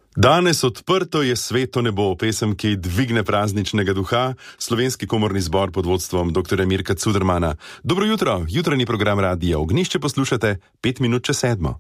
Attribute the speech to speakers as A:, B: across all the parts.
A: Danes odprto je sveto nebo, pesem, ki dvigne prazničnega duha, slovenski komorni zbor pod vodstvom dr. Mirka Cudermana. Dobro jutro, jutranji program Radia Ognjišče poslušate 5 minut čez 7.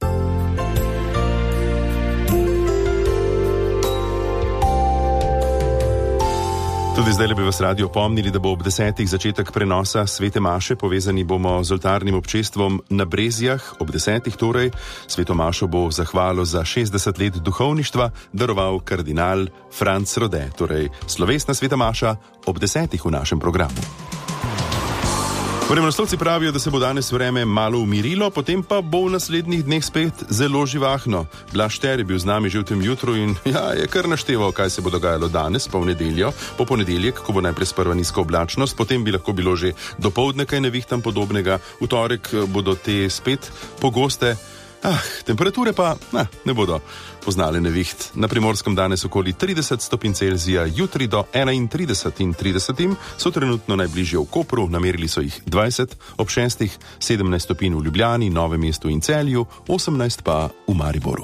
A: Tudi zdaj bi vas radi opomnili, da bo ob 10. začetek prenosa svete maše, povezani bomo z oltarnim občestvom na Brezjah, ob 10. torej. Sveto mašo bo zahvalo za 60 let duhovništva daroval kardinal Franc Rode, torej slovesna sveta maša ob 10. v našem programu. Vremenoslovci pravijo, da se bo danes vreme malo umirilo, potem pa bo v naslednjih dneh spet zelo živahno. Blaž Šter je bil z nami že v tem jutru in je kar našteval, kaj se bo dogajalo danes, pa v nedeljo, po ponedeljek, ko bo najprej sprva nizka oblačnost, potem bi lahko bilo že dopoldne kaj nevihtam podobnega, v torek bodo te spet pogoste. Temperature pa ne bodo poznale neviht. Na Primorskem danes okoli 30 stopinj Celzija, jutri do 31 in 30 so trenutno najbližje v Kopru, namerili so jih 20, ob 6 17 stopinj v Ljubljani, Novem mestu in Celju, 18 pa v Mariboru.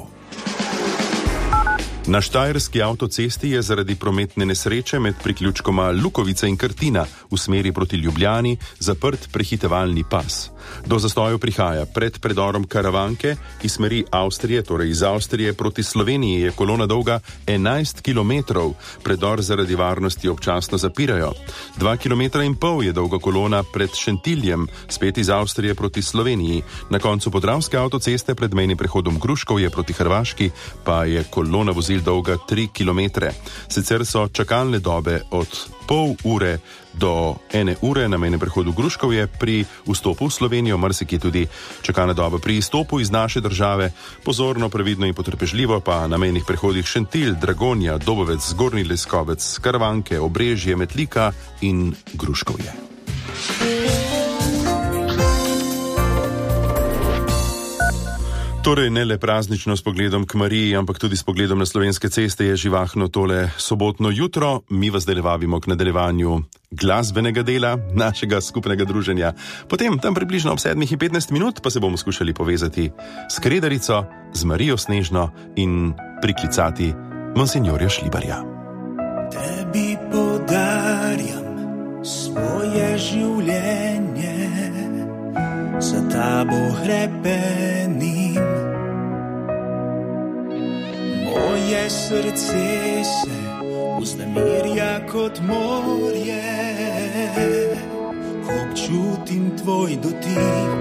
A: Na štajerski avtocesti je zaradi prometne nesreče med priključkoma Lukovica in Krtina v smeri proti Ljubljani zaprt prehitevalni pas. Do zastojev prihaja pred predorom Karavanke iz smeri Avstrije, torej iz Avstrije proti Sloveniji je kolona dolga 11 km. Predor zaradi varnosti občasno zapirajo. 2,5 km je dolga kolona pred Šentiljem, spet iz Avstrije proti Sloveniji. Na koncu podravske avtoceste pred mejnim prehodom Gruškovje proti Hrvaški pa je kolona vozil dolga 3 km. Sicer so čakalne dobe od pol ure do 1 ure na mejnem prehodu Gruškovje, pri vstopu v Slovenijo, marsikje tudi čakalna doba pri izstopu iz naše države. Pozorno, previdno in potrpežljivo pa na mejnih prehodih Šentilj, Dragonja, Dobovec, Zgornji Leskovec, Karavanke, Obrežje, Metlika in Gruškovje. Torej ne le praznično s pogledom k Mariji, ampak tudi s pogledom na slovenske ceste je živahno tole sobotno jutro. Mi vas zdaj vabimo k nadaljevanju glasbenega dela našega skupnega druženja. Potem, tam približno ob 7:15 pa se bomo skušali povezati s Kredarico, z Marijo Snežno in priklicati monsinjorja Šlibarja.
B: Tebi podarjam svoje življenje, za tabo hrepenim. Moje srce se vznemirja kot morje, ko občutim tvoj dotik.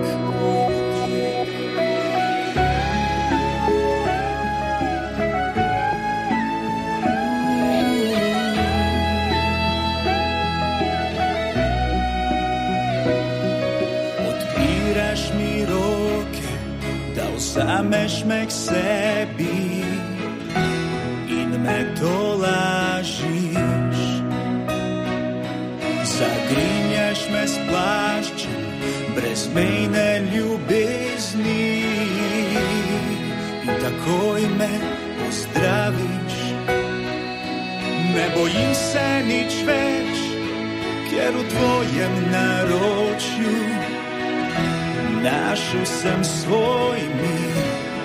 B: Odpiraš mi roke, da vzameš me k sebi in me tolažiš. Zagrinjaš me s plaščem brezmejne ljubezni in takoj me pozdraviš. Ne bojim se nič več, ker v tvojem naročju našel sem svoj mir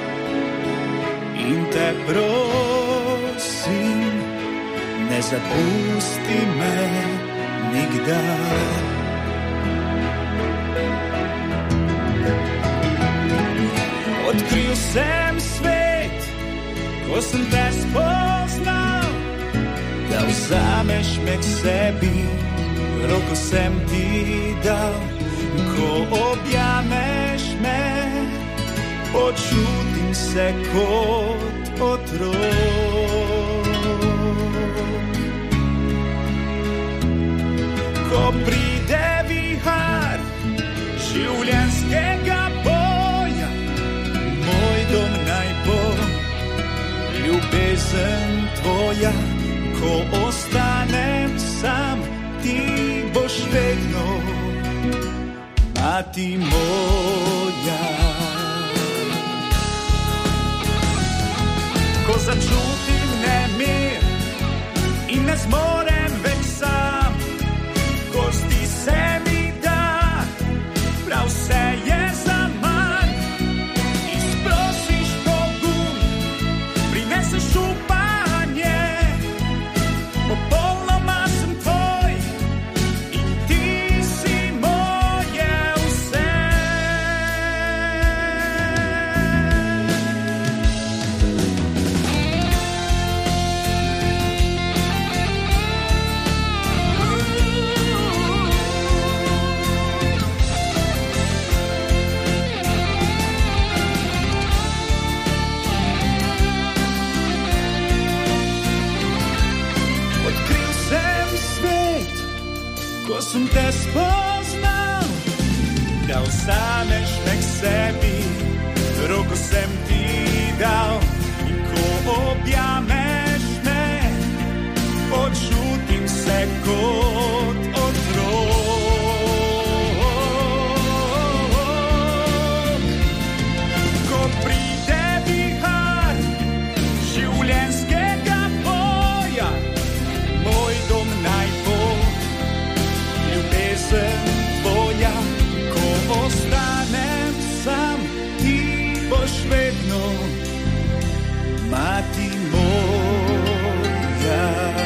B: in te prosim, ne zapusti me nikdar. Odkril sem svet, ko sem te spoznal, da vzameš me k sebi, roko sem ti dal. Ko objameš me, počutim se kot otrok. Ko pride vihar življenjskega boja, moj dom naj bo ljubezen tvoja. Ko ostanem sam, ti boš vedno mati moja. Ko začutim nemir in ne zmorem več sam, ko zdi se mi, da prav vse je zaman, izprosiš pogum, prineseš sem te spoznal, da vzameš me k sebi, roko sem ti dal in ko objameš me, počutim se kot otrok. Ko pride vihar življenjskega boja, moj dom naj bo ljubezen tvoja. Ko ostanem sam, ti boš vedno mati moja.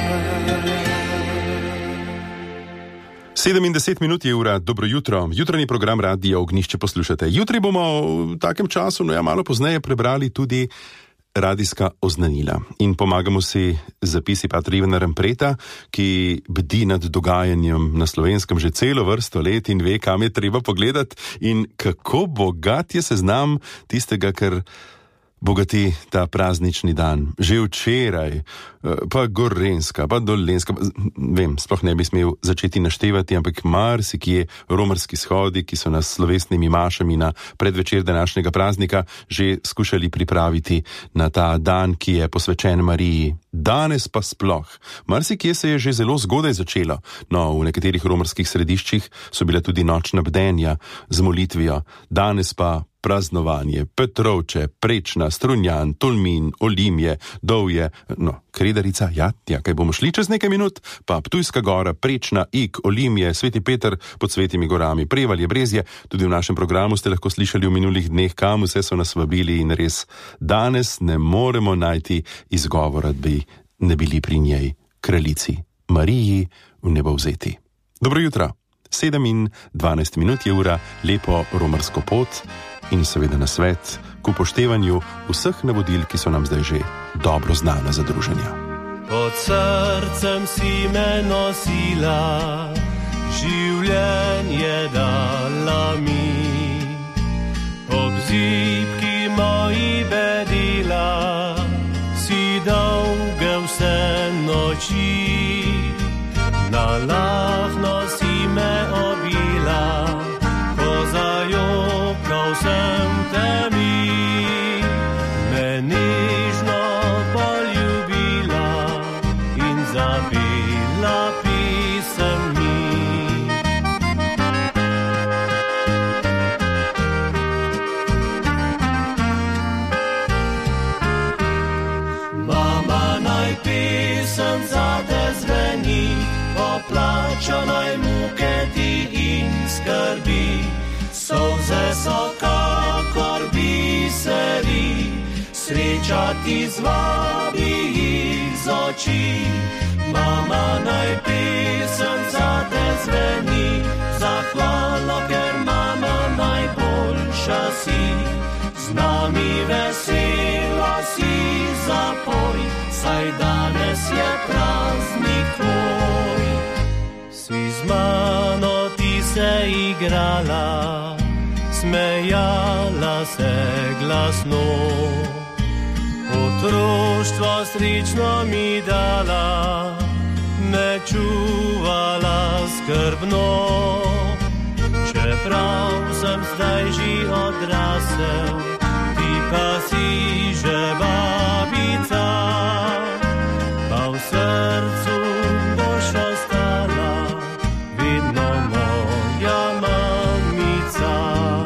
A: 7:10 je ura, dobro jutro. Jutranji program Radia Ognjišče poslušate. Jutri bomo v takem času, malo pozneje, prebrali tudi radijska oznanila in pomagamo si zapisi Patra Ivana Rampreta, ki bdi nad dogajanjem na Slovenskem že celo vrsto let in ve, kam je treba pogledati in kako bogat je seznam tistega, kar bogati ta praznični dan. Že včeraj, pa Gorenjska, pa Dolenjska, vem, sploh ne bi smel začeti naštevati, ampak marsikje romarski shodi, ki so nas slovesnimi mašami na predvečer današnjega praznika že skušali pripraviti na ta dan, ki je posvečen Mariji. Danes pa sploh. Marsikje se je že zelo zgodaj začelo. No, v nekaterih romarskih središčih so bile tudi nočna bdenja z molitvijo. Danes pa praznovanje, Petrovče, Prečna, Strunjan, Tolmin, Olimje, Dovje, no, Kredarica, ja, kaj bomo šli čez nekaj minut, pa Ptujska gora, Prečna, Ig, Olimje, Sveti Peter pod Svetimi gorami, Prevalje, Brezje. Tudi v našem programu ste lahko slišali v minulih dneh, kam vse so nas vabili in res danes ne moremo najti izgovora, da bi ne bili pri njej, kraljici Mariji v nebo vzeti. Dobro jutro, 7:12 je ura, lepo romarsko pot in seveda na svet k upoštevanju vseh navodil, ki so nam zdaj že dobro znana za druženja.
C: Pod srcem si me nosila, življenje dala mi, ob zibki moji bedila, si dolge vse noči, na lahno si me obila, ko zajokal sem te mi, me nežno poljubila in zapela pisem mi. Mama, naj pisem za te zveni, oplačanaj muke ti in skrbi, solze so kakor biseri, sreča ti zvabi iz oči. Mama, naj pisem za te zveni, zahvalno, ker mama najboljša si, z nami vesela si zapoj, saj danes je praznik tvoj. Si z mano ti se igrala, smejala se glasno, otroštvo srečno mi dala, me čuvala skrbno. Čeprav sem zdaj že odrasel, ti pa si že babica, pa v srcu boš ostala vedno moja mamica.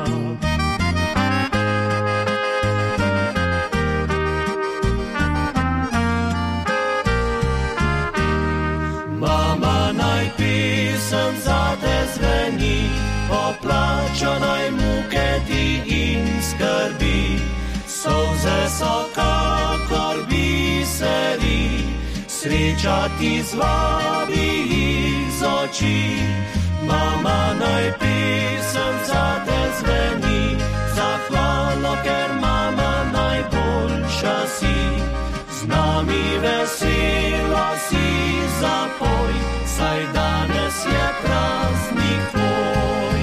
C: Mama, naj pisem za te zveni, oplačanaj muke ti in skrbi, solze so kakor biseri, sreča ti zvabi iz oči. Mama, naj pisem za te zveni, zahvalno, ker mama najboljša si, z nami vesela si zapoj, saj danes je praznik tvoj.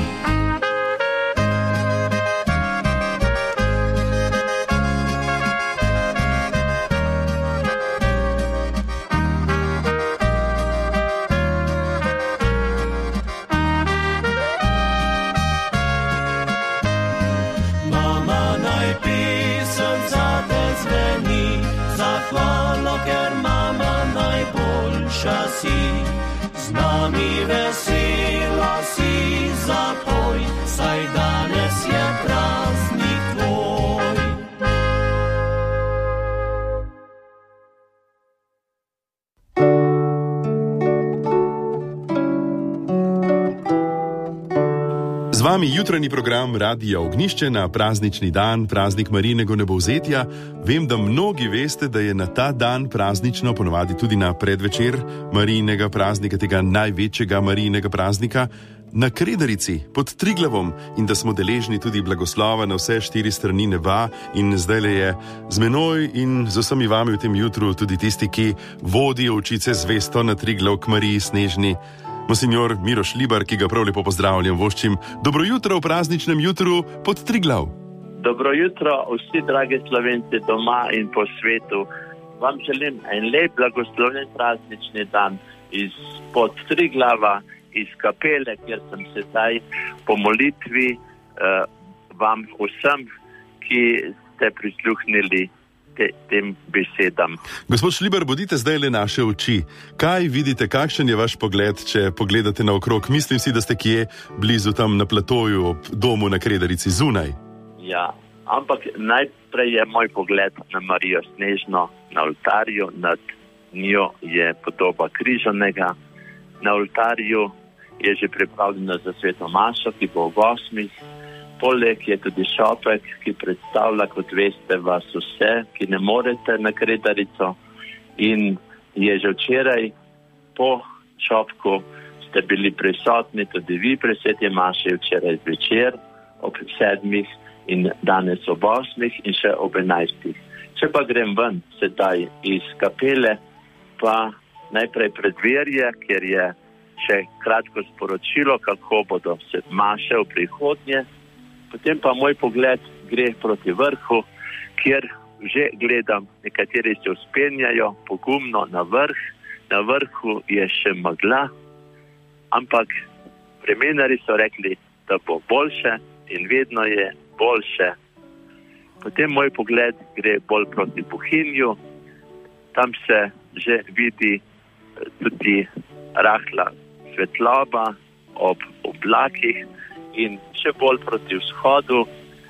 C: zahvala, ker mama najboljša si. Z nami veselo si zapoj, saj danes je praznik tvoj.
A: Z vami jutranji program Radia Ognjišče na praznični dan, praznik Marijinega nebovzetja. Vem, da mnogi veste, da je na ta dan praznično, ponovadi tudi na predvečer Marijinega praznika, tega največjega Marijinega praznika, na Kredarici pod Triglavom in da smo deležni tudi blagoslova na vse 4 strani neba. In zdajle je z menoj in z vsemi vami v tem jutru tudi tisti, ki vodijo očice zvesto na Triglav k Mariji Snežni. Monsignor Miroš Libar, ki ga prav lepo pozdravljam, voščim dobro jutro v prazničnem jutru pod Triglav.
D: Dobro jutro vsi dragi Slovenci doma in po svetu. Vam želim en lep blagoslovljen praznični dan pod Triglava, iz kapele, kjer sem se zdaj po molitvi vam vsem, ki ste prisluhnili tem besedam.
A: Gospod Šlibar, bodite zdaj le naše oči. Kaj vidite, kakšen je vaš pogled, če pogledate naokrog? Mislim si, da ste kje blizu tam na platoju ob domu na Kredarici zunaj.
D: Ja, ampak najprej je moj pogled na Marijo Snežno na oltarju, nad njo je podoba križanega. Na oltarju je že pripravljena za sveto mašo, ki bo ob 8. Poleg je tudi šopek, ki predstavlja, kot veste, vas vse, ki ne morete na Kredarico. In je že včeraj po šopku ste bili prisotni tudi vi pri sveti maši, včeraj zvečer ob 7. in danes ob 8. in še ob 11. Če pa grem ven sedaj iz kapele, pa najprej predverje, kjer je še kratko sporočilo, kako bodo se maše v prihodnje. Potem pa moj pogled gre proti vrhu, kjer že gledam, nekateri se vzpenjajo pogumno na vrh. Na vrhu je še megla, ampak vremenarji so rekli, da bo boljše in vedno je boljše. Potem moj pogled gre bolj proti Bohinju. Tam se že vidi tudi rahla svetloba ob oblakih. In še bolj proti vzhodu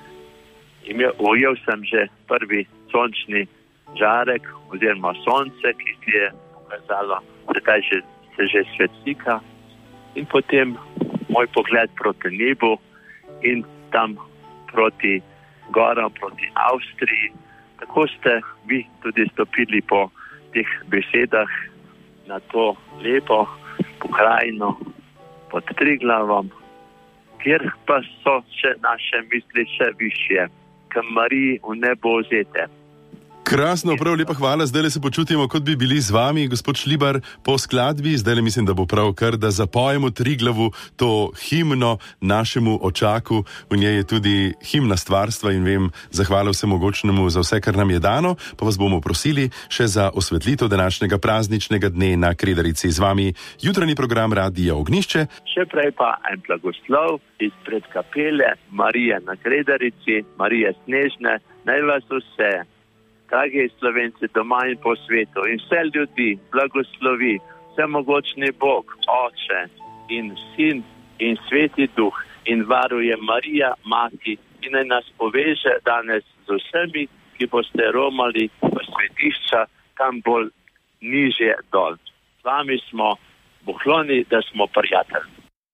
D: ujel sem že prvi sončni žarek oziroma sonce, ki si je pokazalo, sedaj se že svetlika. In potem moj pogled proti nebu in tam proti goram, proti Avstriji. Tako ste vi tudi stopili po teh besedah na to lepo pokrajino pod Triglavom, kjer pa so še naše misli še višje, k Mariji v nebovzete.
A: Krasno, prav lepa hvala. Zdaj se počutimo, kot bi bili z vami, gospod Šlibar, po skladbi. Zdaj mislim, da bo prav kar, da zapojemo Triglavu to himno našemu očaku. V njej je tudi himna stvarstva in vem, zahvala vsemogočnemu za vse, kar nam je dano. Pa vas bomo prosili še za osvetlitev današnjega prazničnega dne na Kredarici. Z vami jutranji program Radia Ognjišče.
D: Še prej pa en blagoslov izpred kapele Marije na Kredarici, Marije Snežne. Naj vas vse, dragi Slovenci doma in po svetu, in vse ljudi blagoslovi vsemogočni Bog, Oče in Sin in Sveti Duh, in varuje Marija, Mati, in naj nas poveže danes z vsemi, ki boste romali v svetišča tam bolj nižje dol. Z vami smo bohloni, da smo prijatelji.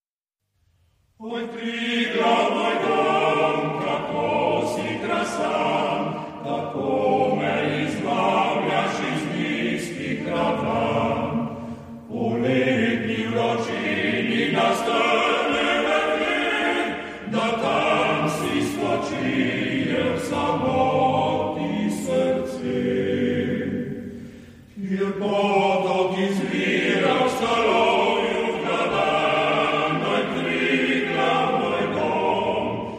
B: Oj, Triglav, moj dom, kako si krasan, tako me izbavljaš iz nizkih ravan. Po letni vročini nastrnjene dne, da tam si spočije v samoti srce. Kjer potok izvira v Stalovju gradan, moj Triglav, moj dom,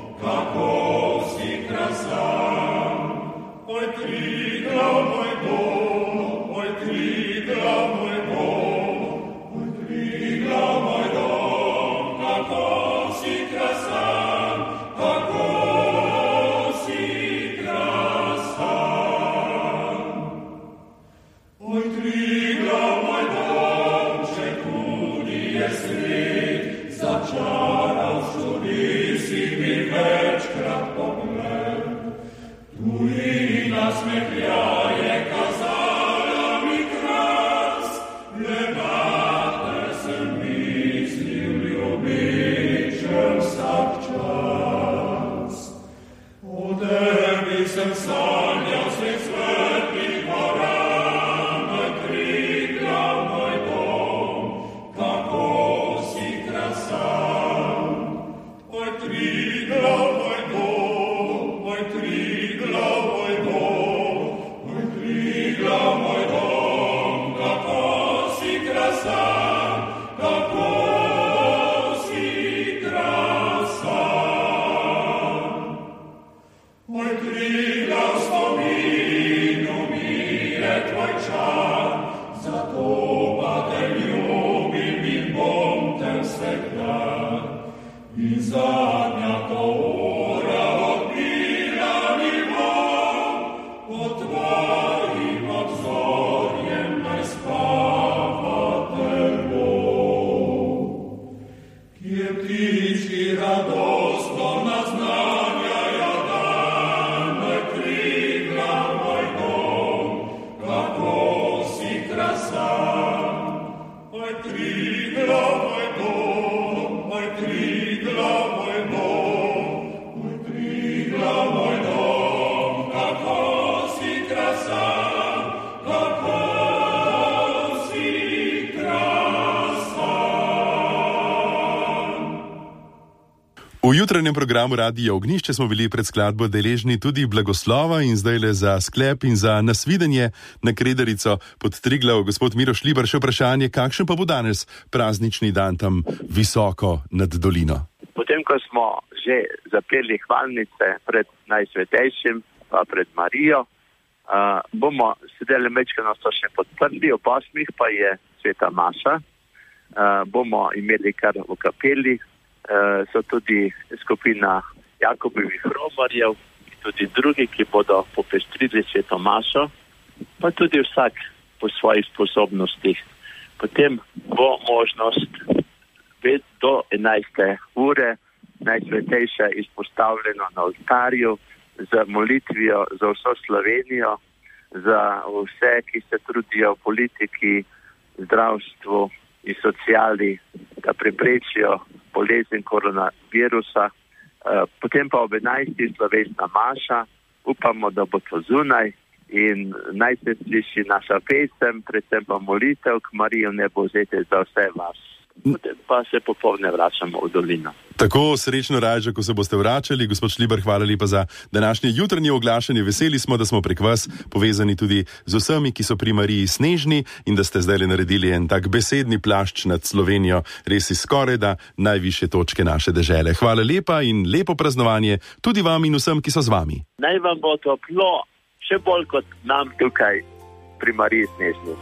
A: V jutranjem programu Radia Ognišče smo bili pred skladbo deležni tudi blagoslova in zdajle za sklep in za nasvidenje na Kredarico pod Triglav. Gospod Miro Šlibar, še vprašanje, kakšen pa bo danes praznični dan tam visoko nad dolino?
D: Potem, ko smo že zapeli hvalnice pred Najsvetejšim, pa pred Marijo, bomo sedeli mečkano so še podprli, ob 8 pa je sveta maša. Bomo imeli kar v kapeli, so tudi skupina Jakobovih romarjev in tudi drugi, ki bodo popestrili sveto mašo, pa tudi vsak po svojih sposobnostih. Potem bo možnost do 11. ure Najsvetejša izpostavljeno na oltarju z molitvijo za vso Slovenijo, za vse, ki se trudijo v politiki, zdravstvu in sociali, da preprečijo bolezen koronavirusa. Potem pa ob 11. slovesna maša, upamo, da bo to zunaj in naj se sliši naša pesem, predvsem pa molitev k Mariju ne bo vzeti za vse vas. Potem pa se popoldne vračamo v dolino.
A: Tako srečno Rajža, ko se boste vračali. Gospod Šlibar, hvala lepa za današnje jutranje oglašanje. Veseli smo, da smo prek vas povezani tudi z vsemi, ki so pri Mariji snežni in da ste zdaj naredili en tak besedni plašč nad Slovenijo, res iz skorajda najvišje točke naše dežele. Hvala lepa in lepo praznovanje tudi vam in vsem, ki so z vami.
D: Naj vam bo toplo, še bolj kot nam tukaj pri Mariji snežni.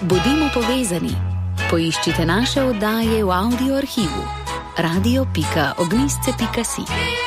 E: Bodimo povezani. Poiščite naše oddaje v audio arhivu radio.ognisce.si.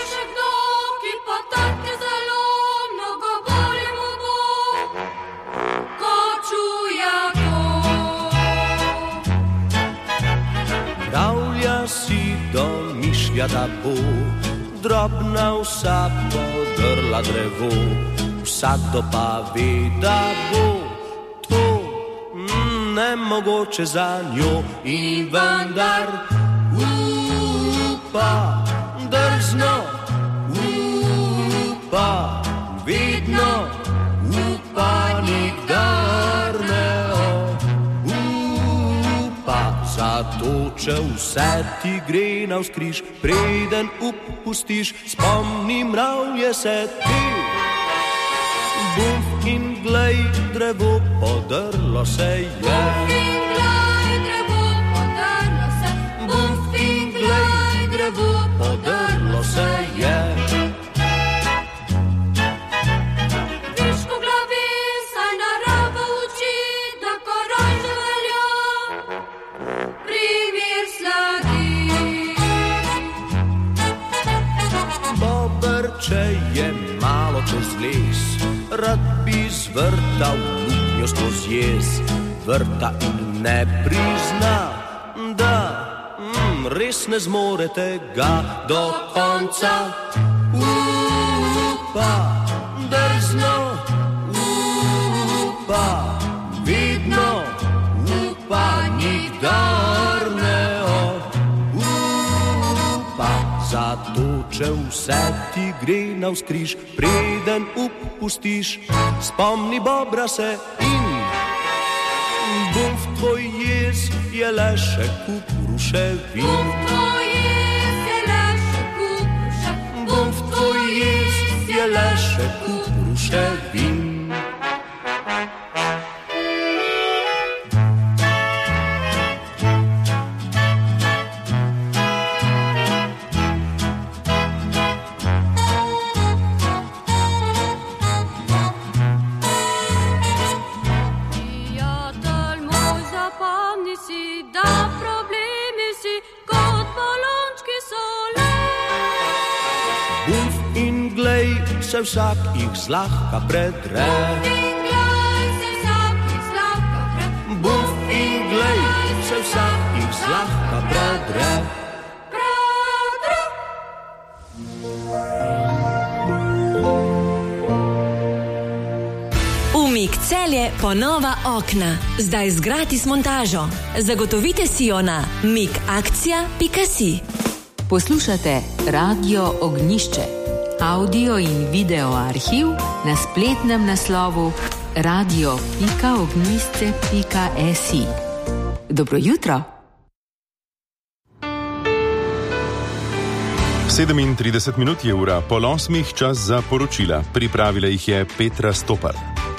C: Pravlja si domišlja, da bo drobna vsa podrla drevo, vsakdo pa ve, da bo to nemogoče za njo in vendar upa, drzno upa, vedno upa, nikdar ne upa. Zato, če vse ti gre navzkriž, preden upustiš, spomni, mravlje se ti. Buf in glej, drevo podrlo se je. Buf in glej, drevo podrlo se je. Viš po glavi, saj narava uči, da koraj že velja primir sledi. Bober, če je malo čez les, rad bi zvrtal luknjo skozi jez, vrta in ne prizna, da res ne zmore tega do konca. Upa, drzno upa, vedno upa, nikdar ne upa. Zato, če vse ti gre navzkriž, preden upustiš, spomni bobra se in bum v tvoj jez je le še kup ruševin. Bum v tvoj jez je le še kup ruševin. Bum v tvoj jez je le še kup ruševin. Se vsak jih zlahka predre. Buf in glej, se vsak jih zlahka predre.
F: Umik Celje ponova okna. Zdaj z gratis montažo. Zagotovite si jo na mikakcija.si.
E: Poslušate Radio Ognjišče. Audio in video arhiv na spletnem naslovu radio.ognisce.si. Dobro jutro.
A: 37 minut je ura, pol 8, čas za poročila. Pripravila jih je Petra Stopar.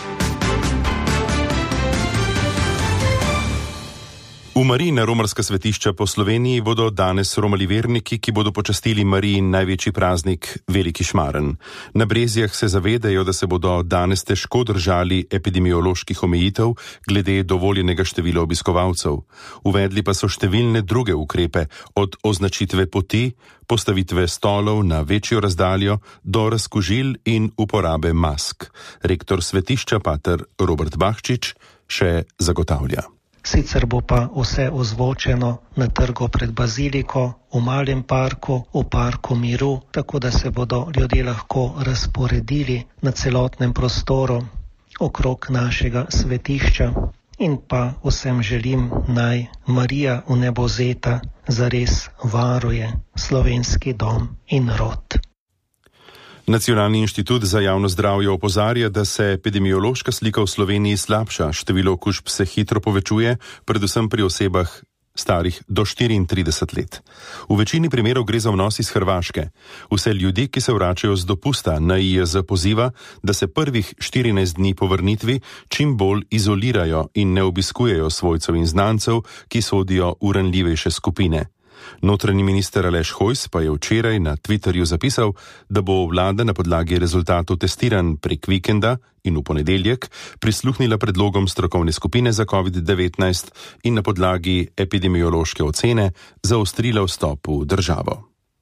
A: V Marijina romarska svetišča po Sloveniji bodo danes romali verniki, ki bodo počastili Marijin največji praznik, Veliki Šmaren. Na Brezjah se zavedajo, da se bodo danes težko držali epidemioloških omejitev glede dovoljenega števila obiskovalcev. Uvedli pa so številne druge ukrepe, od označitve poti, postavitve stolov na večjo razdaljo do razkužil in uporabe mask. Rektor svetišča pater Robert Bahčič še zagotavlja.
G: Sicer bo pa vse ozvočeno na trgu pred baziliko, v malem parku, v parku miru, tako da se bodo ljudje lahko razporedili na celotnem prostoru okrog našega svetišča. In pa vsem želim, naj Marija vnebovzeta zares varuje slovenski dom in rod.
A: Nacionalni inštitut za javno zdravje opozarja, da se epidemiološka slika v Sloveniji slabša, število okužb se hitro povečuje, predvsem pri osebah starih do 34 let. V večini primerov gre za vnos iz Hrvaške. Vse ljudi, ki se vračajo z dopusta, NIJZ poziva, da se prvih 14 dni po vrnitvi čim bolj izolirajo in ne obiskujejo svojcev in znancev, ki sodijo v ranljivejše skupine. Notranji minister Aleš Hojs pa je včeraj na Twitterju zapisal, da bo vlada na podlagi rezultatov testiranj prek vikenda in v ponedeljek prisluhnila predlogom strokovne skupine za COVID-19 in na podlagi epidemiološke ocene zaostrila vstop v državo.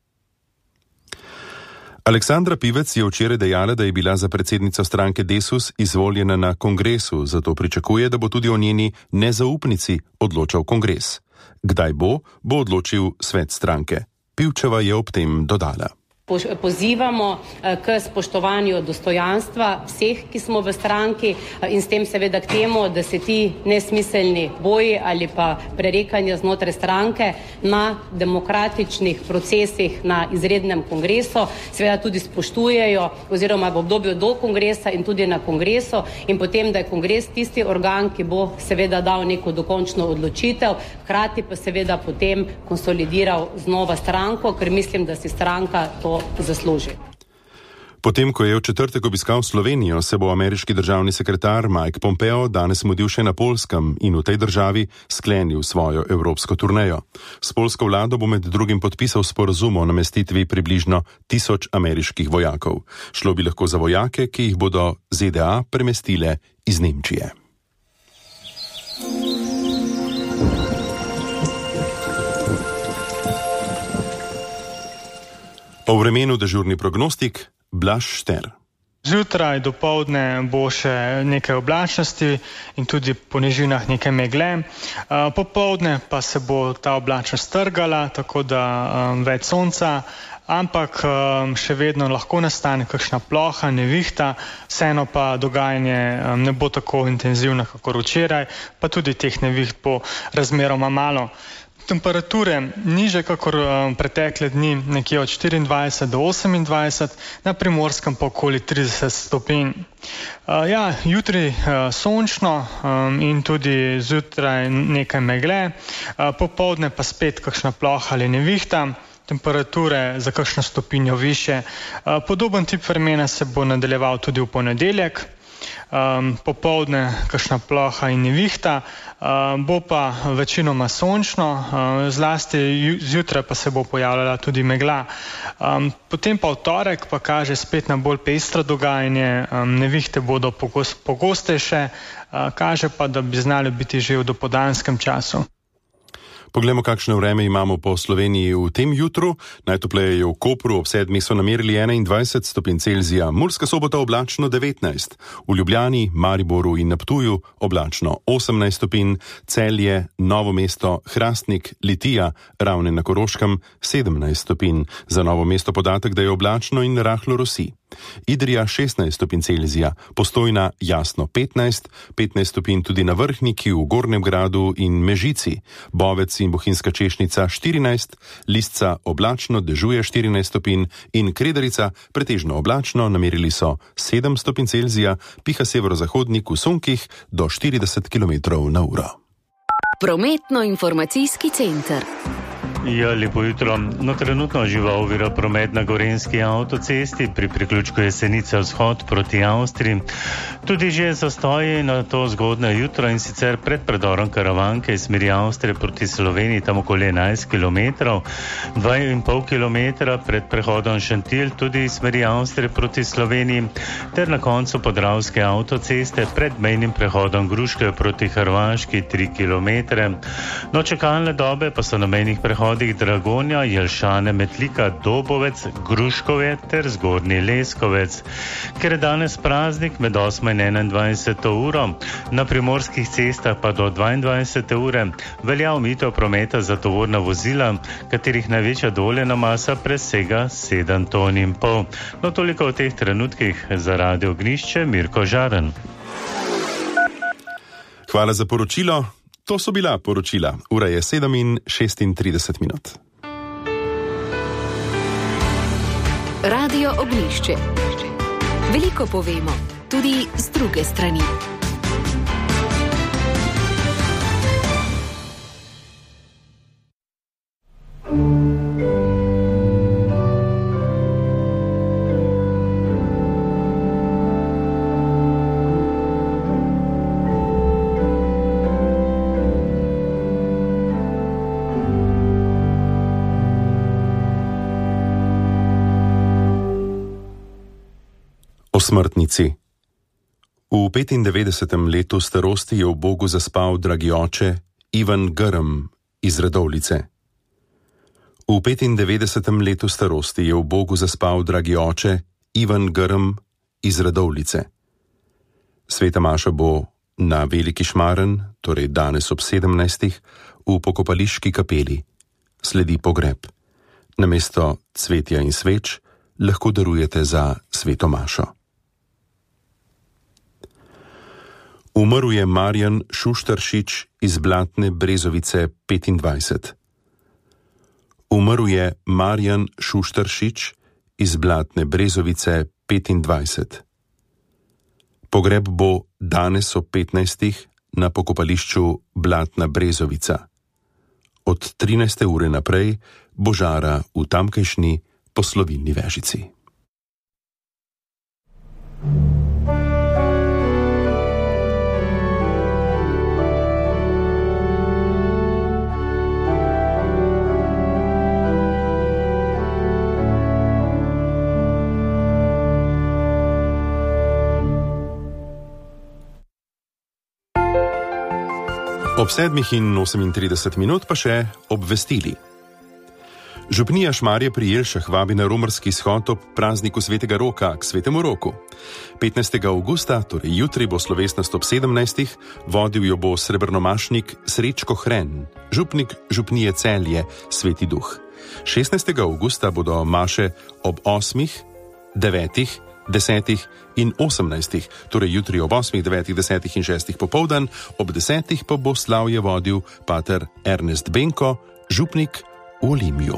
A: Aleksandra Pivec je včeraj dejala, da je bila za predsednico stranke Desus izvoljena na kongresu, zato pričakuje, da bo tudi o njeni nezaupnici odločal kongres. Kdaj bo odločil svet stranke. Pivčeva je ob tem dodala.
H: Pozivamo k spoštovanju dostojanstva vseh, ki smo v stranki in s tem seveda k temu, da se ti nesmiselni boji ali pa prerekanja znotraj stranke na demokratičnih procesih na izrednem kongresu seveda tudi spoštujejo oziroma v obdobju do kongresa in tudi na kongresu in potem, da je kongres tisti organ, ki bo seveda dal neko dokončno odločitev, hkrati pa seveda potem konsolidiral znova stranko, ker mislim, da si stranka to zasluži.
A: Potem, ko je v četrtek obiskal Slovenijo, se bo ameriški državni sekretar Mike Pompeo danes mudil še na Poljskem in v tej državi sklenil svojo evropsko turnejo. S poljsko vlado bo med drugim podpisal sporazum o namestitvi približno 1000 ameriških vojakov. Šlo bi lahko za vojake, ki jih bodo ZDA premestile iz Nemčije. O vremenu dežurni prognostik Blaž Šter.
I: Zjutraj dopoldne bo še nekaj oblačnosti in tudi po nižinah nekaj megle. Popoldne pa se bo ta oblačnost strgala, tako da več sonca, ampak še vedno lahko nastane kakšna ploha, nevihta, vseeno pa dogajanje ne bo tako intenzivno kakor včeraj, pa tudi teh neviht bo razmeroma malo. Temperature niže kakor pretekle dni, nekje od 24 do 28, na Primorskem pa okoli 30 stopinj. Jutri sončno in tudi zjutraj nekaj megle, popoldne pa spet kakšna ploha ali nevihta, temperature za kakšno stopinjo više. Podoben tip vremena se bo nadaljeval tudi v ponedeljek. Popoldne kakšna ploha in nevihta, bo pa večinoma sončno, zlasti zjutraj pa se bo pojavljala tudi megla. Potem pa v torek pa kaže spet na bolj pestro dogajanje, nevihte bodo pogostejše, kaže pa, da bi znali biti že v dopoldanskem času.
A: Poglejmo, kakšno vreme imamo po Sloveniji v tem jutru. Najtopleje je v Kopru, ob 7 so namerili 21 stopinj Celzija, Murska Sobota oblačno 19, v Ljubljani, Mariboru in na Ptuju oblačno 18 stopinj, Celje, Novo mesto, Hrastnik, Litija, Ravne na Koroškem 17 stopinj. Za Novo mesto podatek, da je oblačno in rahlo rosi. Idrija 16 stopinj Celzija, Postojna jasno 15 stopinj tudi na Vrhniki, v Gornjem Gradu in Mežici, Bovec in Bohinjska Češnica 14, Lisca oblačno, dežuje 14 stopinj in Kredarica pretežno oblačno, namerili so 7 stopinj Celzija, piha severozahodnik v sunkih do 40 km/h.
E: Prometno-informacijski center.
J: Lepo jutro. Trenutno živa ovira promet na Gorenjski avtocesti pri priključku Jesenica vzhod proti Avstriji. Tudi že zastoji na to zgodne jutro in sicer pred predorom Karavanke iz smeri Avstrije proti Sloveniji, tam okoli 11 km, 2,5 km pred prehodom Šentilj tudi iz smeri Avstrije proti Sloveniji, ter na koncu Podravske avtoceste pred mejnim prehodom Gruške proti Hrvaški 3 km. Čakalne dobe pa so na mejnih prehodih Dragonja, Jelšane, Metlika, Dobovec, Gruškove ter Zgornji Leskovec. Ker je danes praznik med 8 in 21 uro, na primorskih cestah pa do 22 ure velja omejitev prometa za tovorna vozila, katerih največja dovoljena masa presega 7,5 ton. Toliko v teh trenutkih. Za Radio Ognjišče, Mirko Žaren.
A: Hvala za poročilo. To so bila poročila. Ura je 7:36.
E: Radio Ognjišče. Veliko povemo, tudi z druge strani.
A: Posmrtnici. V 95. letu starosti je v Bogu zaspal dragi oče Ivan Grm iz Radovljice. V 95. letu starosti je v Bogu zaspal dragi oče Ivan Grm iz Radovljice. Sveta maša bo na Veliki Šmaren, torej danes ob 17. v pokopališki kapeli. Sledi pogreb. Namesto cvetja in sveč lahko darujete za sveto mašo. Umrl je Marjan Šuštaršič iz Blatne Brezovice 25. Umrl je Marjan Šuštaršič iz Blatne Brezovice 25. Pogreb bo danes ob 15. na pokopališču Blatna Brezovica. Od 13. ure naprej bo žara v tamkajšnji poslovilni vežici. Ob 7:38 pa še obvestili. Župnija Šmarje pri Jelšah vabi na romarski shod ob prazniku svetega Roka k svetemu Roku. 15. avgusta, torej jutri, bo slovesnost ob 17. vodil jo bo srebrnomašnik Srečko Hren, župnik župnije Celje, Sveti Duh. 16. avgusta bodo maše ob 8., 9., 10. in 18., torej jutri ob 8., 9., 10. in 6. popoldan, ob 10. pa bo slavje vodil pater Ernest Benko, župnik v Olimju.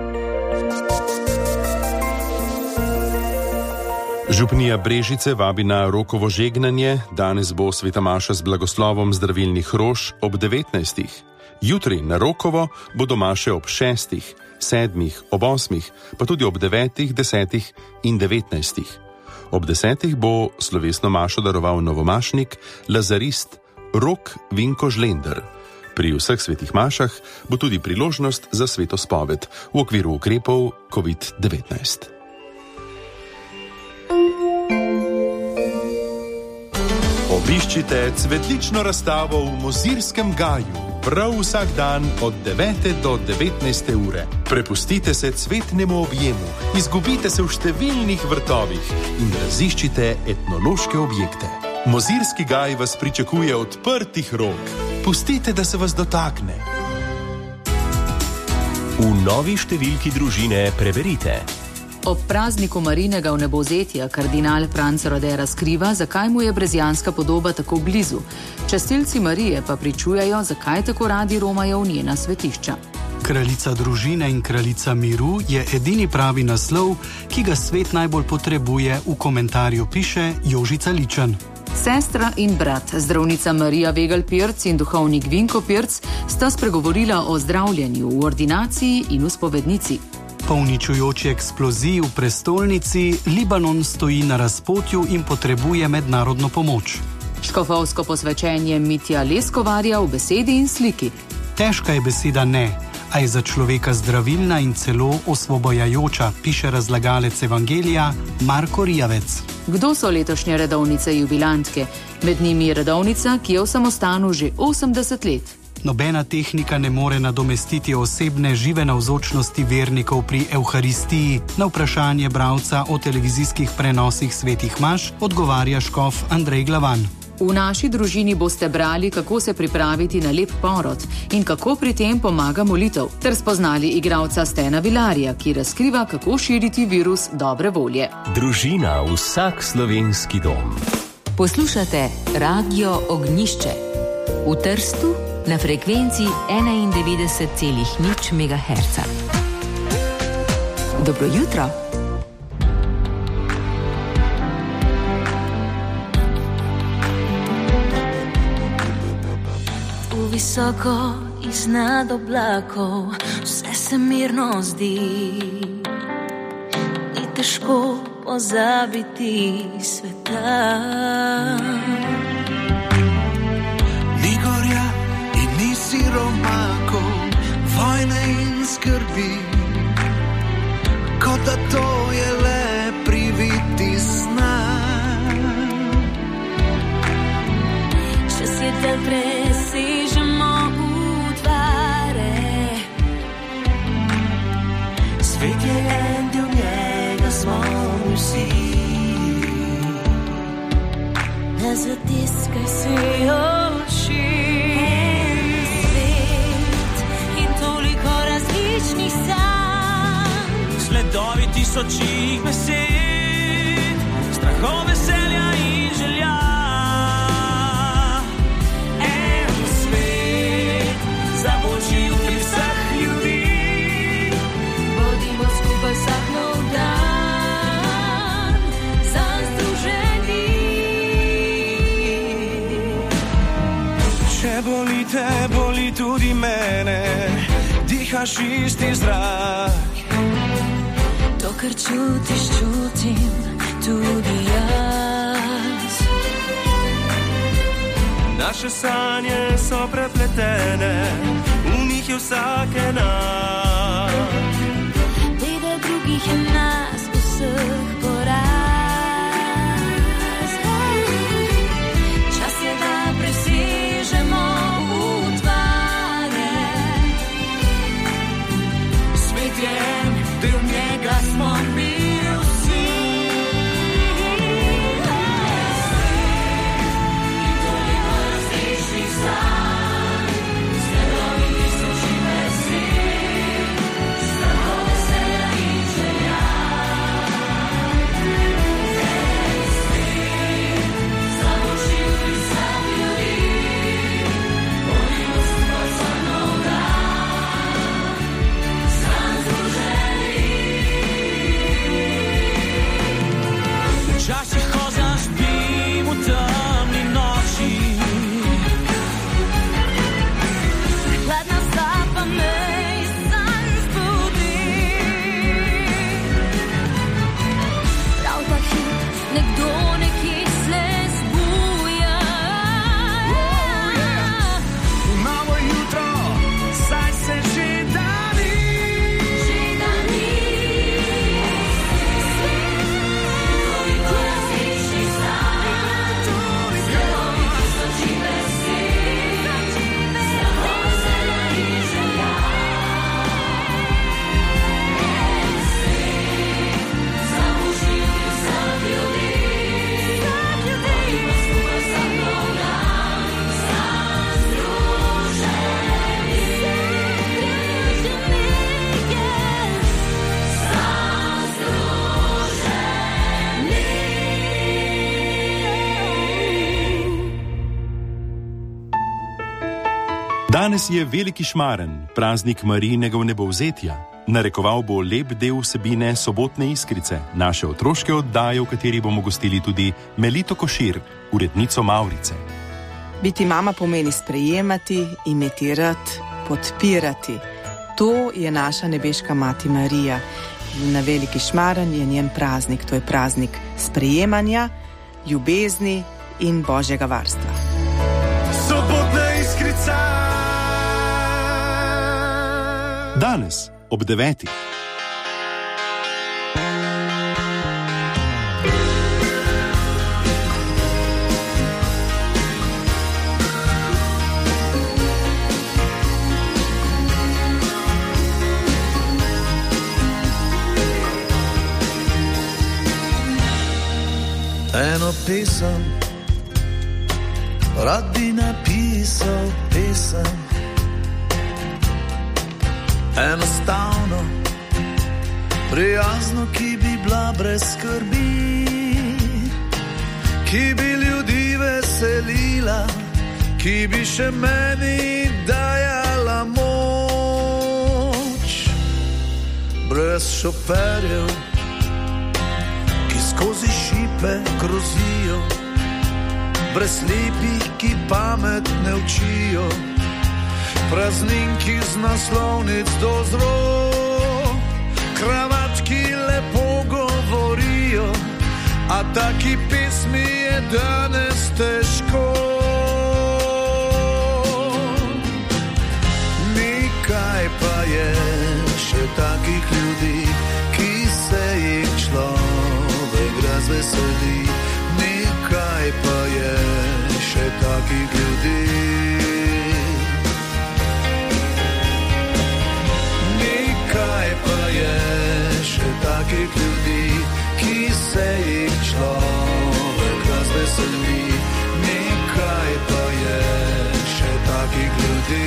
A: Župnija Brežice vabi na Rokovo žegnanje, danes bo sveta maša z blagoslovom zdravilnih rož ob 19. Jutri na Rokovo bodo maše ob 6., 7., ob 8., pa tudi ob 9., 10. in 19. Ob 10. bo slovesno mašo daroval novomašnik, lazarist Rok Vinko Žlender. Pri vseh svetih mašah bo tudi priložnost za sveto spoved v okviru ukrepov COVID-19. Obiščite cvetlično razstavo v Mozirskem gaju prav vsak dan od 9. do 19. ure. Prepustite se cvetnemu objemu, izgubite se v številnih vrtovih in raziščite etnološke objekte. Mozirski gaj vas pričakuje odprtih rok. Pustite, da se vas dotakne.
C: V novi številki Družine preberite.
K: Ob prazniku Marinega vnebovzetja kardinal Franc Rode razkriva, zakaj mu je brezjanska podoba tako blizu. Častilci Marije pa pričujejo, zakaj tako radi romajo v njena svetišča.
L: Kraljica družine in kraljica miru je edini pravi naslov, ki ga svet najbolj potrebuje, v komentarju piše Jožica Ličen.
K: Sestra in brat, zdravnica Marija Vegelj-Pirc in duhovnik Vinko Pirc, sta spregovorila o zdravljenju v ordinaciji in v spovednici.
L: Po uničujoči eksploziji v prestolnici Libanon stoji na razpotju in potrebuje mednarodno pomoč.
K: Škofovsko posvečenje Mitja Leskovarja v besedi in sliki.
L: Težka je beseda ne, a je za človeka zdravilna in celo osvobojajoča, piše razlagalec Evangelija Marko Rijavec.
K: Kdo so letošnje redovnice jubilantke? Med njimi je redovnica, ki je v samostanu že 80 let.
L: Nobena tehnika ne more nadomestiti osebne žive navzočnosti vernikov pri Evharistiji. Na vprašanje bralca o televizijskih prenosih svetih maš odgovarja škof Andrej Glavan.
K: V naši družini boste brali, kako se pripraviti na lep porod in kako pri tem pomaga molitev, ter spoznali igralca Stena Vilarja, ki razkriva, kako širiti virus dobre volje.
C: Družina, vsak slovenski dom.
F: Poslušate Radio Ognjišče v Trstu na frekvenci 91,0 MHz. Dobro jutro.
M: Visoko iznad oblakov vse se mirno zdi, ni težko pozabiti sveta.
N: Ni gorja in ni siromakov, vojne in skrbi, kot da to je le privid iz sna.
M: si oči. Svet in toliko različnih sanj,
B: sledovi tisočih besed, strahov, veselja in želja. En svet za božji jutri vseh ljudi.
M: Bodimo skupaj vsak nov dan, združeni.
B: Če boli te, boli tudi mene, dihaš isti zrak.
M: To, kar čutiš, čutim tudi jaz.
B: Naše sanje so prepletene, v njih je vsake nas.
M: Beda drugih je nas vseh poraz. Čas je, da presežemo utvare.
B: Svet je en, del njega smo mi vsi. In toliko različnih sanj, sledovi tisočih besed, strahov, veselja in želja. En svet za božji jutri vseh ljudi. Bodimo skupaj vsak nov dan, združeni. Včasih, ko zaspim v temni noči,
M: Hladna slapa me iz sanj zbudi. Prav ta hip nekdo nekje se zbuja.
B: novo jutro, saj se že dani.
M: Že dani. Toliko različnih sanj, sledovi tisočih besed, strahov, veselja in želja. En svet za božji jutri vseh ljudi. Bodimo skupaj vsak nov dan,
A: Danes je veliki šmaren, praznik Marijinega vnebovzetja. Narekoval bo lep del vsebine Sobotne iskrice, naše otroške oddaje, v kateri bomo gostili tudi Melito Košir, urednico Mavrice.
O: Biti mama pomeni sprejemati, imeti rad, podpirati. To je naša nebeška mati Marija. Na veliki šmaren je njen praznik, to je praznik sprejemanja, ljubezni in božjega varstva.
B: Sobotna iskrica.
A: Danes ob 9.
N: Eno pesem, rad bi napisal pesem, enostavno, prijazno, ki bi bila brez skrbi, ki bi ljudi veselila, ki bi še meni dajala moč. Brez šoferjev, ki skozi šipe grozijo, brez slepih, ki pamet ne učijo, prazninki z naslovnic do zrok, kravat, ki lepo govorijo, a taki pesmi je danes težko. Nekaj pa je še takih ljudi, ki se jih človek razveseli. Nekaj pa je še takih ljudi. Nekaj pa je še takih ljudi, ki se jih človek razveseli. Nekaj takih ljudi.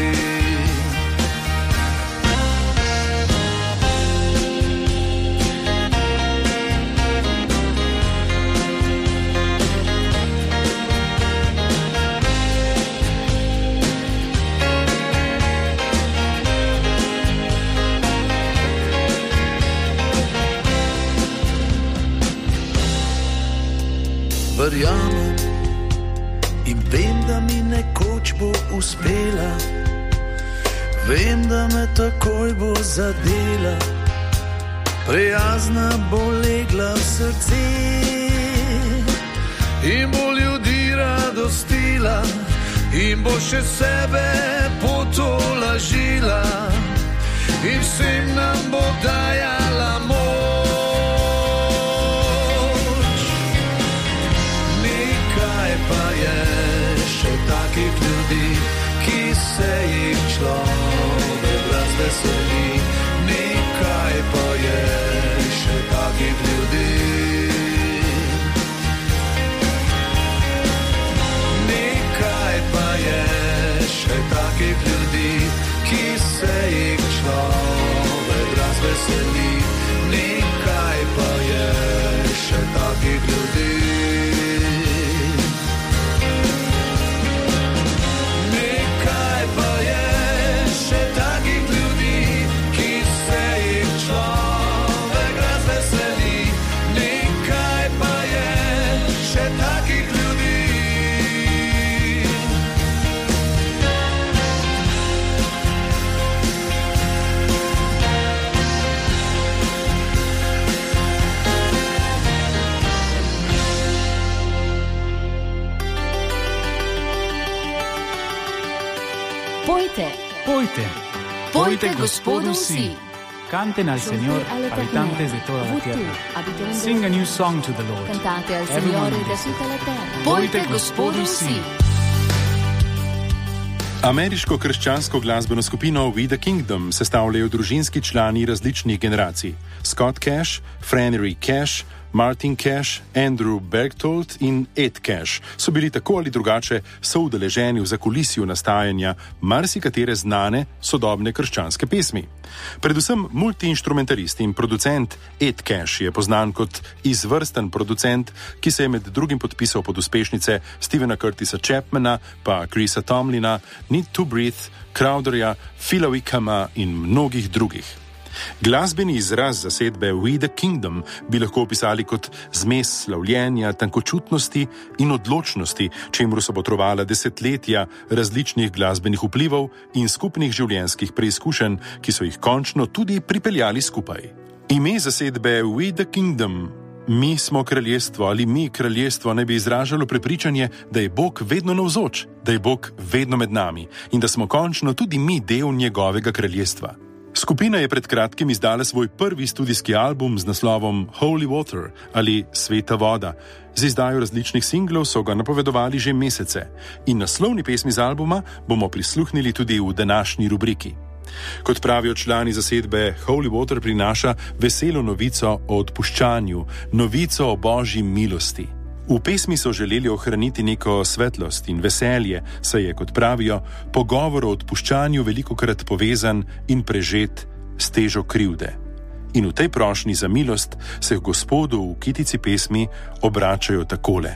N: Verjamem in vem, da mi nekoč bo uspela, vem, da me takoj bo zadela, prijazna bo legla v srce in bo ljudi radostila in bo še sebe potolažila in vsem nam bo dajala moč. Pa je še takih ljudi, ki se jih človek razveseli. Nekaj pa je še takih ljudi. Nekaj pa je še takih ljudi, ki se jih človek razveseli. Nekaj pa je še takih ljudi.
P: Pojte Gospodu vsi. Canten al Señor, habitantes de toda la tierra. Sing a new song to the Lord.
E: Cantate al Signore da tutta la terra.
P: Pojte Gospodu vsi.
A: Ameriško krščansko glasbeno skupino We the Kingdom sestavljajo družinski člani različnih generacij. Scott Cash, Flannery Cash, Martin Cash, Andrew Berchtold in Ed Cash so bili tako ali drugače soudeleženi v zakulisju nastajanja marsikatere znane sodobne krščanske pesmi. Predvsem multiinstrumentalist in producent Ed Cash je poznan kot izvrsten producent, ki se je med drugim podpisal pod uspešnice Stephena Curtisa Chapmana, pa Chrisa Tomlina, Need to Breathe, Crowderja, Phila Wickama in mnogih drugih. Glasbeni izraz zasedbe We the Kingdom bi lahko opisali kot zmes slavljenja, tankočutnosti in odločnosti, čemur so botrovala desetletja različnih glasbenih vplivov in skupnih življenjskih preizkušenj, ki so jih končno tudi pripeljali skupaj. Ime zasedbe We the Kingdom, mi smo kraljestvo ali mi kraljestvo, ne bi izražalo prepričanje, da je Bog vedno navzoč, da je Bog vedno med nami in da smo končno tudi mi del njegovega kraljestva. Skupina je pred kratkim izdala svoj prvi studijski album z naslovom Holy Water ali Sveta voda. Z izdajo različnih singlov so ga napovedovali že mesece in naslovni pesmi z albuma bomo prisluhnili tudi v današnji rubriki. Kot pravijo člani zasedbe, Holy Water prinaša veselo novico o odpuščanju, novico o Božji milosti. V pesmi so želeli ohraniti neko svetlost in veselje, saj je, kot pravijo, pogovor o odpuščanju velikokrat povezan in prežet s težo krivde. In v tej prošnji za milost se Gospodu v kitici pesmi obračajo takole.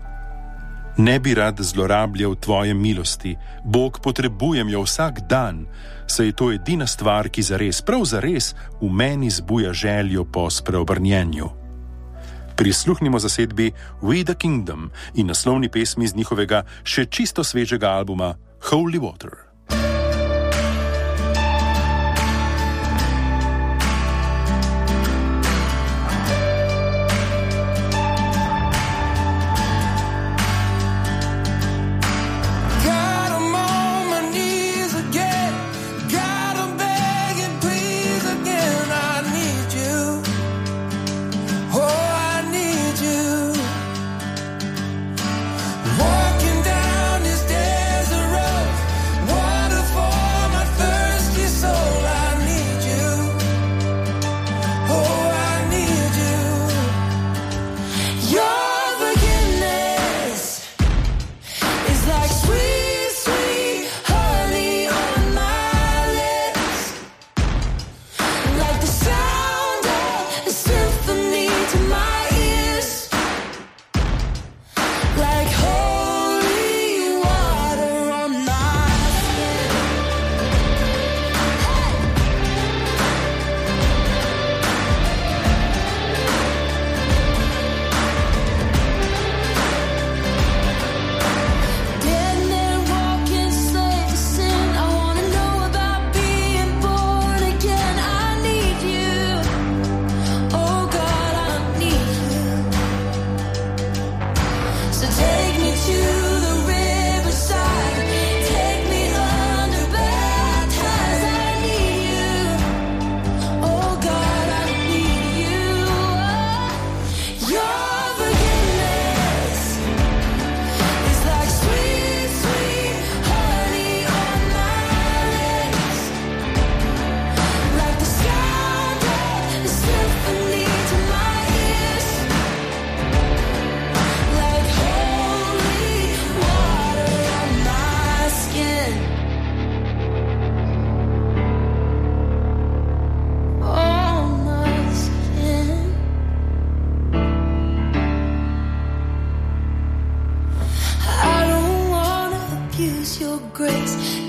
A: Ne bi rad zlorabljal tvoje milosti, Bog, potrebujem jo vsak dan, saj je to edina stvar, ki zares, prav zares, v meni zbuja željo po spreobrnjenju. Prisluhnimo zasedbi We the Kingdom in naslovni pesmi z njihovega še čisto svežega albuma Holy Water.
Q: Walking down this desert road,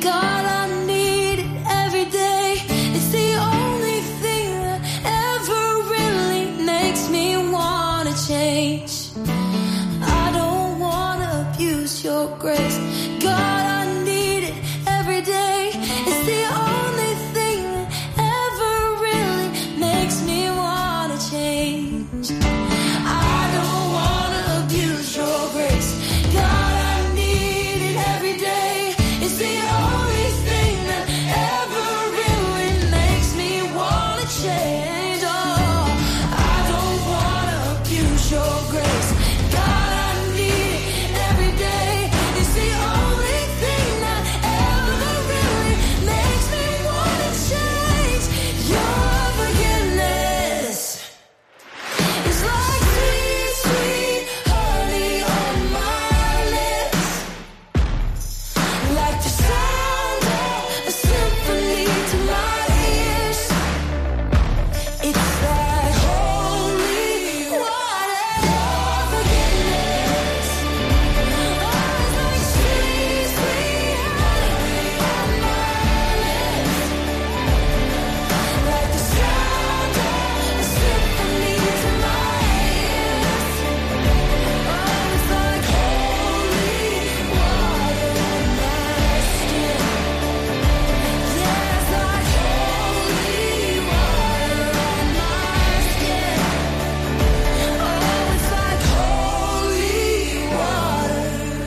M: God, I need it every day. It's the only thing that ever really makes me wanna change. I don't wanna abuse your grace. God, I need it every day. It's the only thing that ever really makes me wanna change. I don't wanna abuse your grace. God, I need it every day. It's the only thing that ever really makes me wanna change. Oh, I don't wanna abuse your grace. God, I need it every day. It's the only thing that ever really makes me wanna change. Your forgiveness is like sweet, sweet honey on my lips, like the sound of a symphony to my ears. It's like holy water. Your forgiveness, oh, it's like sweet, sweet honey on my lips, like the sound of a symphony to my ears. Oh, it's like holy water on my skin. Yeah, it's like holy water on my skin. Oh, it's like holy water.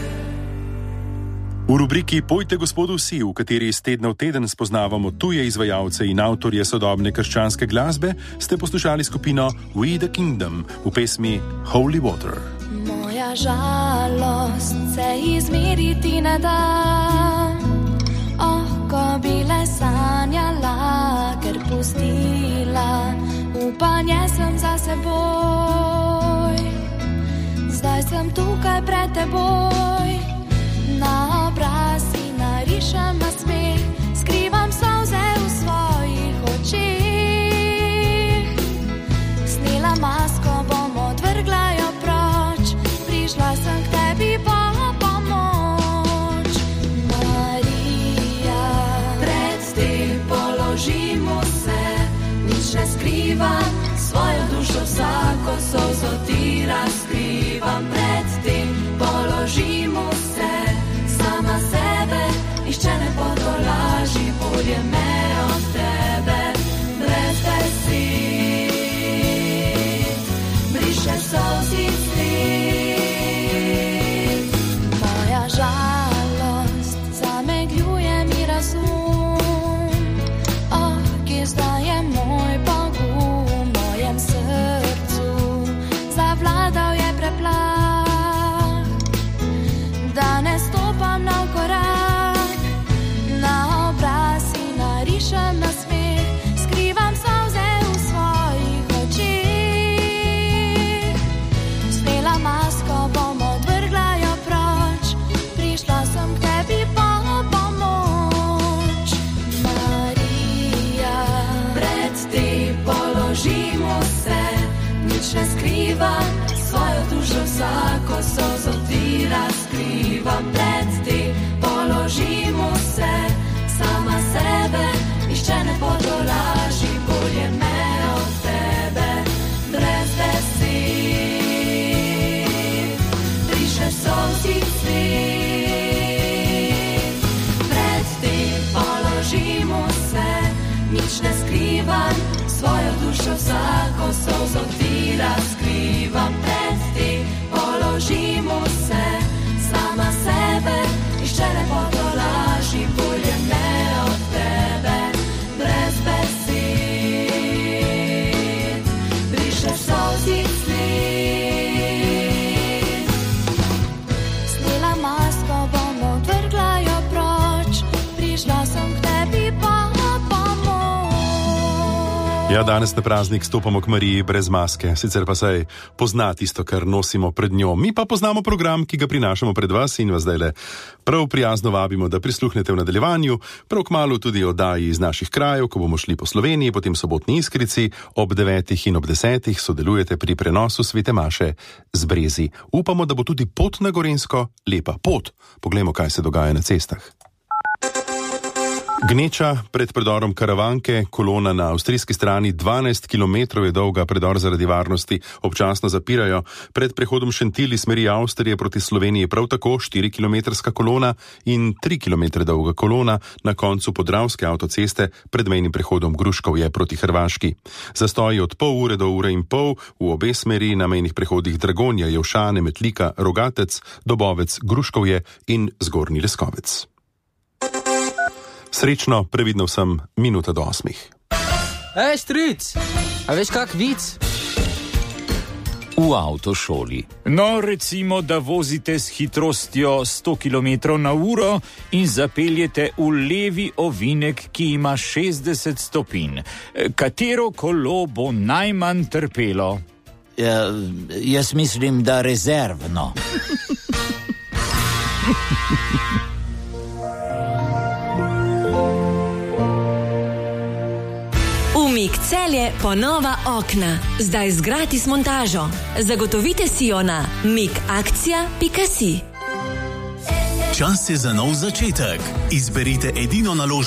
A: V rubriki Pojte gospodu vsi, v kateri iz tedna v teden spoznavamo tuje izvajalce in avtorje sodobne krščanske glasbe, ste poslušali skupino We the Kingdom v pesmi Holy Water.
M: Moja žalost se izmeriti ne da. Oh, ko bi le sanjala, ker pustila upanje sem za seboj. Zdaj sem tukaj pred teboj, na obraz si narišem nasmeh, skrivam solze v svojih očeh. Snela masko, bom odvrgla jo proč, prišla sem k tebi po pomoč. Marija, pred tem položimo se, nič ne skrivam, svojo dušo vsako solzo ti razkrivam. Pred tem položimo se, sama sebe, išče ne potolaži, bolje me od tebe, brez besed, briše solzi sled. Moja žalost zamegljuje mi razum, oh, kje zdaj je moj Bog v mojem srcu, zavladal je preplah, da ne stopam na korak, na obraz si narišem nasmeh, skrivam solze v svojih očeh. Snela masko, bom odvrgla jo proč, prišla sem k tebi po pomoč. Marija, pred tem položimo se, nič ne skrivam, svojo dušo vsako solzo ti razkrivam. Pred tem položimo se, sama sebe, išče ne potolaži, bolje me od tebe, brez besed, briše solzi sled. Pred tem položimo se, nič ne skrivam, svojo dušo vsako solzo ti razkrivam. Pred tem položimo se, sama sebe, išče ne potolaži, bolje me od tebe, brez besed, briše solzi sled. Snela masko, bom odvrgla jo proč, prišla sem k tebi po pomoč.
A: Ja, danes na praznik stopamo k Mariji brez maske, sicer pa saj pozna tisto, kar nosimo pred njo. Mi pa poznamo program, ki ga prinašamo pred vas in vas zdajle prav prijazno vabimo, da prisluhnete v nadaljevanju, prav kmalu tudi oddaji iz naših krajev, ko bomo šli po Sloveniji, potem sobotni Iskrici, ob 9 in ob 10 sodelujete pri prenosu Svete Maše z Brezi. Upamo, da bo tudi pot na Gorenjsko lepa pot. Poglejmo, kaj se dogaja na cestah. Gneča pred predorom Karavanke, kolona na avstrijski strani 12 km je dolga, predor zaradi varnosti občasno zapirajo. Pred prehodom Šentilj iz smeri Avstrije proti Sloveniji prav tako 4 km kolona in 3 km dolga kolona na koncu Podravske avtoceste pred mejnim prehodom Gruškovje proti Hrvaški. Zastoji od pol ure do ure in pol v obe smeri na mejnih prehodih Dragonja, Jelšane, Metlika, Rogatec, Dobovec, Gruškovje in Zgornji Leskovec. Srečno, previdno sem, 7:50.
Q: Ej, stric, a veš kak vic?
R: V avtošoli.
S: No, recimo, da vozite s hitrostjo 100 km/h in zapeljete v levi ovinek, ki ima 60 stopinj. Katero kolo bo najmanj trpelo?
R: Jaz mislim, da rezervno.
F: Umik Celje ponova okna. Zdaj z gratis montažo. Zagotovite si jo na mikakcija.si.
T: Čas je za nov začetek. Izberite edino naložbo